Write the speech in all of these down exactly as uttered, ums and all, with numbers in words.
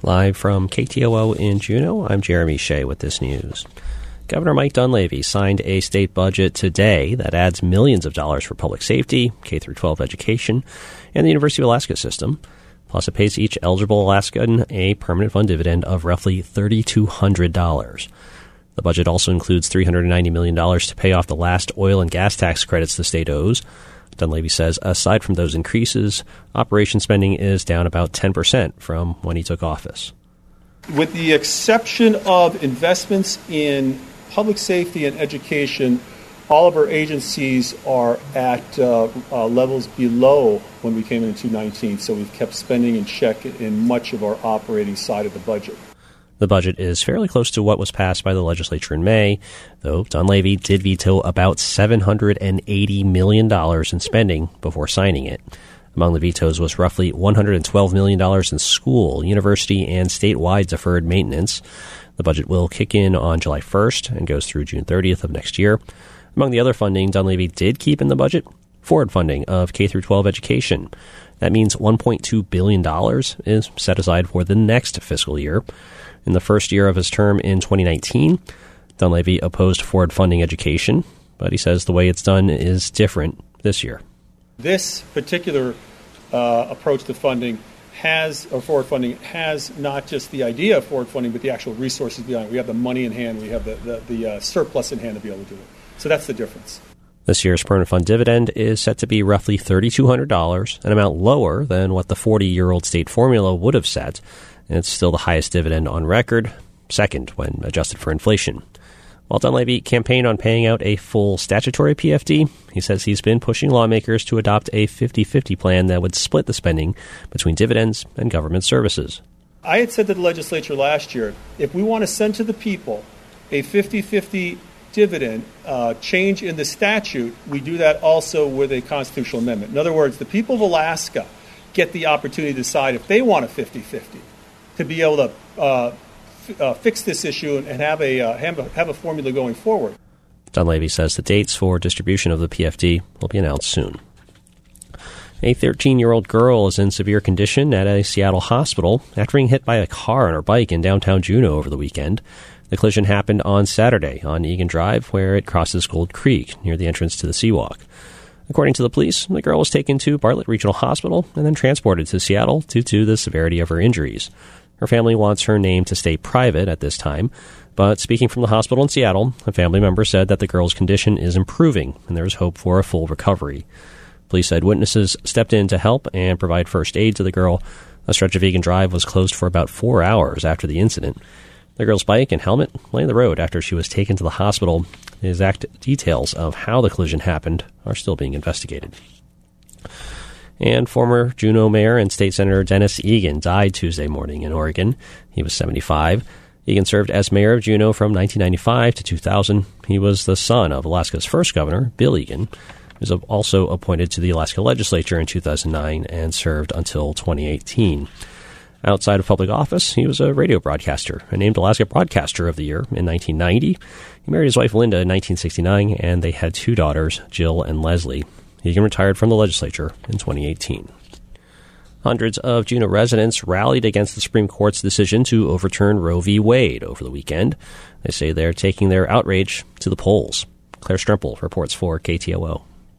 Live from K T O O in Juneau, I'm Jeremy Shea with this news. Governor Mike Dunleavy signed a state budget today that adds millions of dollars for public safety, K through twelve education, and the University of Alaska system. Plus, it pays each eligible Alaskan a permanent fund dividend of roughly three thousand two hundred dollars. The budget also includes three hundred ninety million dollars to pay off the last oil and gas tax credits the state owes. Dunleavy says aside from those increases, operation spending is down about ten percent from when he took office. With the exception of investments in public safety and education, all of our agencies are at uh, uh, levels below when we came into two thousand nineteen, so we've kept spending in check in much of our operating side of the budget. The budget is fairly close to what was passed by the legislature in May, though Dunleavy did veto about seven hundred eighty million dollars in spending before signing it. Among the vetoes was roughly one hundred twelve million dollars in school, university, and statewide deferred maintenance. The budget will kick in on July first and goes through June thirtieth of next year. Among the other funding Dunleavy did keep in the budget, forward funding of K through twelve education. That means one point two billion dollars is set aside for the next fiscal year. In the first year of his term in twenty nineteen, Dunleavy opposed forward funding education, but he says the way it's done is different this year. This particular uh, approach to funding has, or forward funding, has not just the idea of forward funding, but the actual resources behind it. We have the money in hand, we have the, the, the uh, surplus in hand to be able to do it. So that's the difference. This year's permanent fund dividend is set to be roughly three thousand two hundred dollars, an amount lower than what the forty-year-old state formula would have set. And it's still the highest dividend on record, second when adjusted for inflation. While Dunleavy campaigned on paying out a full statutory P F D, he says he's been pushing lawmakers to adopt a fifty-fifty plan that would split the spending between dividends and government services. I had said to the legislature last year, if we want to send to the people a fifty-fifty dividend uh, change in the statute, we do that also with a constitutional amendment. In other words, the people of Alaska get the opportunity to decide if they want a fifty-fifty. To be able to uh, f- uh, fix this issue and have a, uh, have a have a formula going forward. Dunleavy says the dates for distribution of the P F D will be announced soon. A thirteen-year-old girl is in severe condition at a Seattle hospital after being hit by a car on her bike in downtown Juneau over the weekend. The collision happened on Saturday on Egan Drive, where it crosses Gold Creek near the entrance to the Seawalk. According to the police, the girl was taken to Bartlett Regional Hospital and then transported to Seattle due to the severity of her injuries. Her family wants her name to stay private at this time, but speaking from the hospital in Seattle, a family member said that the girl's condition is improving and there is hope for a full recovery. Police said witnesses stepped in to help and provide first aid to the girl. A stretch of Egan Drive was closed for about four hours after the incident. The girl's bike and helmet lay in the road after she was taken to the hospital. The exact details of how the collision happened are still being investigated. And former Juneau Mayor and State Senator Dennis Egan died Tuesday morning in Oregon. He was seventy-five. Egan served as mayor of Juneau from nineteen ninety-five to two thousand. He was the son of Alaska's first governor, Bill Egan. He was also appointed to the Alaska legislature in two thousand nine and served until twenty eighteen. Outside of public office, he was a radio broadcaster and named Alaska Broadcaster of the Year in nineteen ninety. He married his wife Linda in nineteen sixty-nine, and they had two daughters, Jill and Leslie. Egan retired from the legislature in twenty eighteen. Hundreds of Juneau residents rallied against the Supreme Court's decision to overturn Roe v. Wade over the weekend. They say they're taking their outrage to the polls. Claire Stremple reports for K T O O.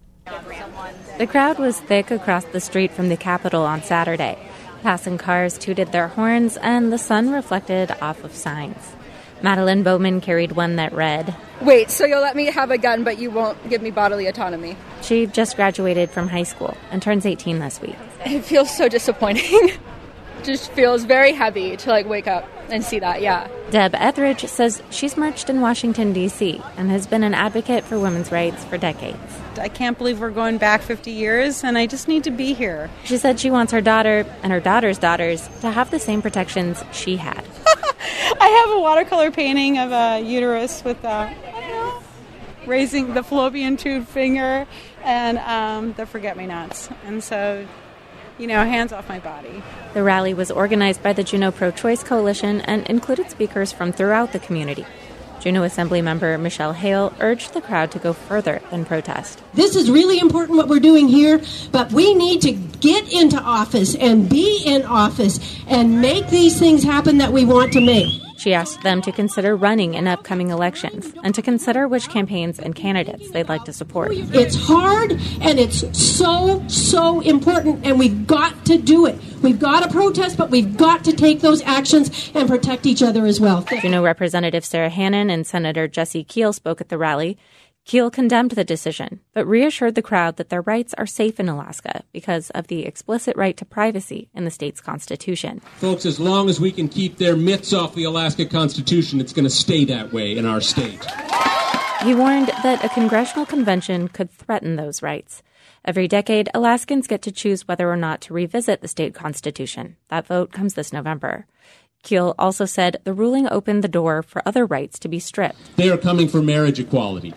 The crowd was thick across the street from the Capitol on Saturday. Passing cars tooted their horns, and the sun reflected off of signs. Madeline Bowman carried one that read, "Wait, so you'll let me have a gun, but you won't give me bodily autonomy?" She just graduated from high school and turns eighteen this week. It feels so disappointing. Just feels very heavy to, like, wake up and see that, yeah. Deb Etheridge says she's marched in Washington, D C, and has been an advocate for women's rights for decades. I can't believe we're going back fifty years, and I just need to be here. She said she wants her daughter and her daughter's daughters to have the same protections she had. I have a watercolor painting of a uterus with uh, raising the fallopian tube finger and um, the forget-me-nots. And so, you know, hands off my body. The rally was organized by the Juneau Pro-Choice Coalition and included speakers from throughout the community. Juneau Assembly member Michelle Hale urged the crowd to go further than protest. This is really important what we're doing here, but we need to get into office and be in office and make these things happen that we want to make. She asked them to consider running in upcoming elections and to consider which campaigns and candidates they'd like to support. It's hard and it's so, so important, and we've got to do it. We've got to protest, but we've got to take those actions and protect each other as well. Juneau Representative Sarah Hannon and Senator Jesse Keel spoke at the rally. Keel condemned the decision, but reassured the crowd that their rights are safe in Alaska because of the explicit right to privacy in the state's constitution. Folks, as long as we can keep their mitts off the Alaska Constitution, it's going to stay that way in our state. He warned that a congressional convention could threaten those rights. Every decade, Alaskans get to choose whether or not to revisit the state constitution. That vote comes this November. Keel also said the ruling opened the door for other rights to be stripped. They are coming for marriage equality.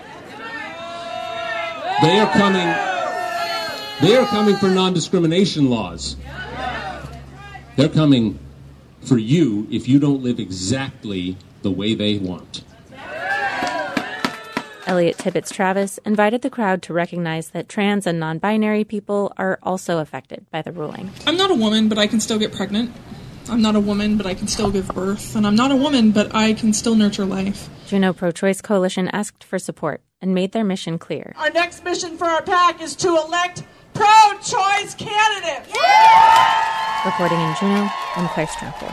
They are coming, they are coming for non-discrimination laws. They're coming for you if you don't live exactly the way they want. Elliot Tibbetts-Travis invited the crowd to recognize that trans and non-binary people are also affected by the ruling. I'm not a woman, but I can still get pregnant. I'm not a woman, but I can still give birth. And I'm not a woman, but I can still nurture life. Juneau Pro-Choice Coalition asked for support and made their mission clear. Our next mission for our PAC is to elect pro-choice candidates. Yeah! Reporting in Juneau, I'm Claire Stronkel.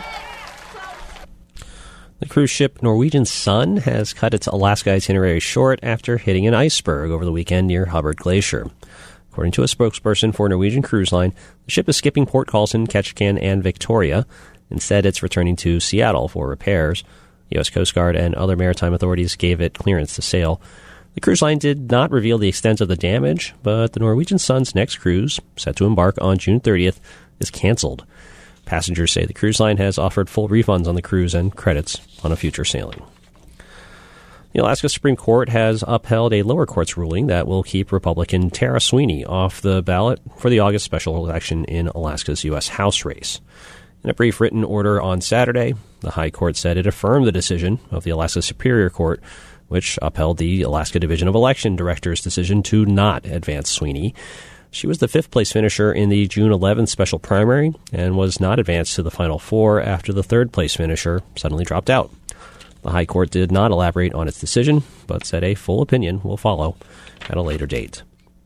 The cruise ship Norwegian Sun has cut its Alaska itinerary short after hitting an iceberg over the weekend near Hubbard Glacier. According to a spokesperson for Norwegian Cruise Line, the ship is skipping port calls in Ketchikan and Victoria. Instead, it's returning to Seattle for repairs. U S Coast Guard and other maritime authorities gave it clearance to sail. The cruise line did not reveal the extent of the damage, but the Norwegian Sun's next cruise, set to embark on June thirtieth, is canceled. Passengers say the cruise line has offered full refunds on the cruise and credits on a future sailing. The Alaska Supreme Court has upheld a lower court's ruling that will keep Republican Tara Sweeney off the ballot for the August special election in Alaska's U S House race. In a brief written order on Saturday, the High Court said it affirmed the decision of the Alaska Superior Court, which upheld the Alaska Division of Election Director's decision to not advance Sweeney. She was the fifth-place finisher in the June eleventh special primary and was not advanced to the Final Four after the third-place finisher suddenly dropped out. The High Court did not elaborate on its decision, but said a full opinion will follow at a later date.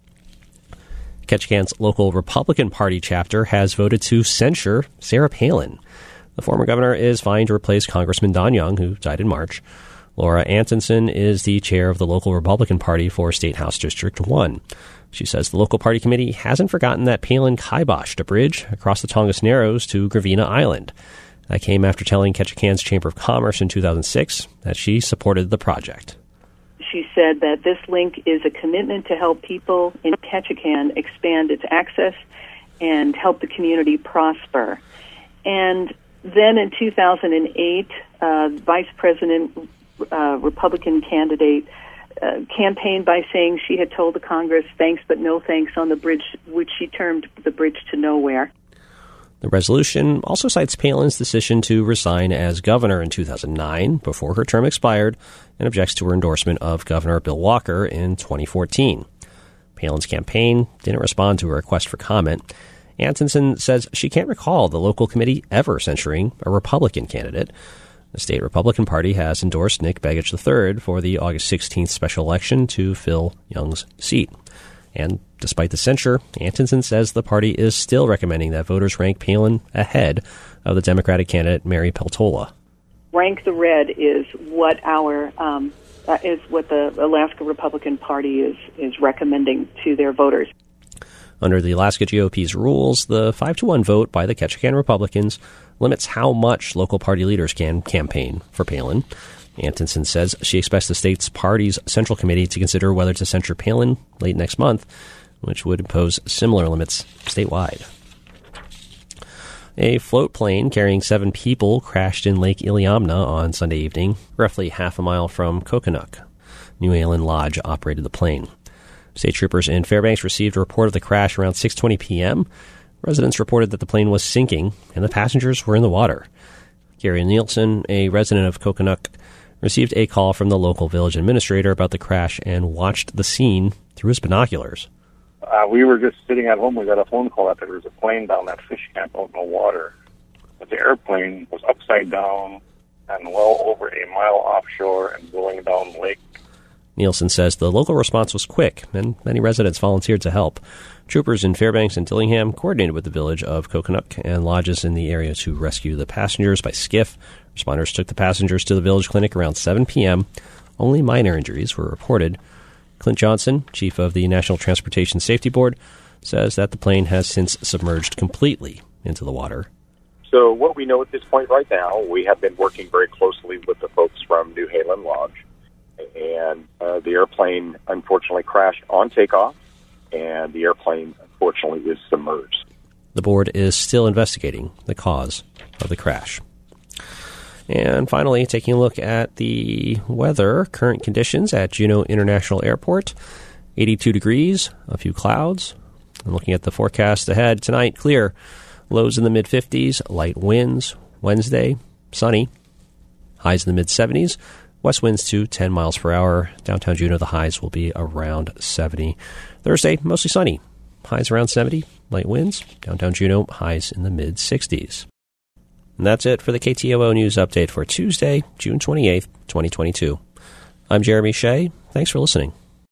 Ketchikan's local Republican Party chapter has voted to censure Sarah Palin. The former governor is vying to replace Congressman Don Young, who died in March. Laura Antonsen is the chair of the local Republican Party for State House District one. She says the local party committee hasn't forgotten that Palin kiboshed a bridge across the Tongass Narrows to Gravina Island. That came after telling Ketchikan's Chamber of Commerce in two thousand six that she supported the project. She said that this link is a commitment to help people in Ketchikan expand its access and help the community prosper. And then in two thousand eight, uh, Vice President, uh, Republican candidate, uh, campaigned by saying she had told the Congress thanks but no thanks on the bridge, which she termed the bridge to nowhere. The resolution also cites Palin's decision to resign as governor in two thousand nine before her term expired and objects to her endorsement of Governor Bill Walker in twenty fourteen. Palin's campaign didn't respond to a request for comment. Antonsen says she can't recall the local committee ever censuring a Republican candidate. The state Republican Party has endorsed Nick Begich the third for the August sixteenth special election to fill Young's seat. And despite the censure, Antonsen says the party is still recommending that voters rank Palin ahead of the Democratic candidate Mary Peltola. Rank the red is what our um, uh, is what the Alaska Republican Party is is recommending to their voters. Under the Alaska G O P's rules, the five to one vote by the Ketchikan Republicans limits how much local party leaders can campaign for Palin. Antonsen says she expects the state's party's central committee to consider whether to censure Palin late next month, which would impose similar limits statewide. A float plane carrying seven people crashed in Lake Iliamna on Sunday evening, roughly half a mile from Kokonuk. New Aylen Lodge operated the plane. State troopers in Fairbanks received a report of the crash around six twenty p.m. Residents reported that the plane was sinking and the passengers were in the water. Gary Nielsen, a resident of Kokonuk, received a call from the local village administrator about the crash and watched the scene through his binoculars. Uh, we were just sitting at home. We got a phone call that there was a plane down that fish camp out in the water. But the airplane was upside down and well over a mile offshore and going down the lake. Nielsen says the local response was quick, and many residents volunteered to help. Troopers in Fairbanks and Dillingham coordinated with the village of Coconut and lodges in the area to rescue the passengers by skiff. Responders took the passengers to the village clinic around seven p.m. Only minor injuries were reported. Clint Johnson, chief of the National Transportation Safety Board, says that the plane has since submerged completely into the water. So what we know at this point right now, we have been working very closely with the folks from New Halen Lodge, and uh, the airplane unfortunately crashed on takeoff, and the airplane unfortunately is submerged. The board is still investigating the cause of the crash. And finally, taking a look at the weather, current conditions at Juneau International Airport, eighty-two degrees, a few clouds. And looking at the forecast ahead, tonight, clear, lows in the mid-fifties, light winds. Wednesday, sunny, highs in the mid-seventies, west winds to ten miles per hour. Downtown Juneau, the highs will be around seventy. Thursday, mostly sunny, highs around seventy, light winds. Downtown Juneau, highs in the mid-sixties. And that's it for the K T O O News Update for Tuesday, June twenty-eighth, twenty twenty-two. I'm Jeremy Shea. Thanks for listening.